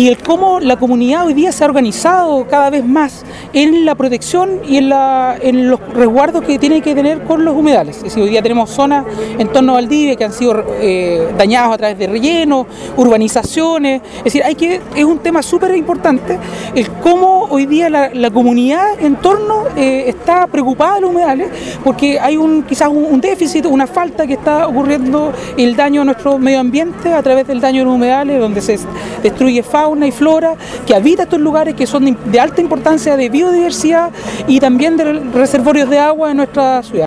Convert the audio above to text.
y el cómo la comunidad hoy día se ha organizado cada vez más en la protección y en los resguardos que tiene que tener con los humedales. Es decir, hoy día tenemos zonas en torno a Valdivia que han sido dañadas a través de rellenos, urbanizaciones. Es decir, es un tema súper importante el cómo hoy día la comunidad en torno está preocupada de los humedales, porque hay quizás un déficit, una falta que está ocurriendo, el daño a nuestro medio ambiente a través del daño de los humedales, donde se destruye fauna y flora que habita estos lugares que son de alta importancia de biodiversidad y también de reservorios de agua en nuestra ciudad.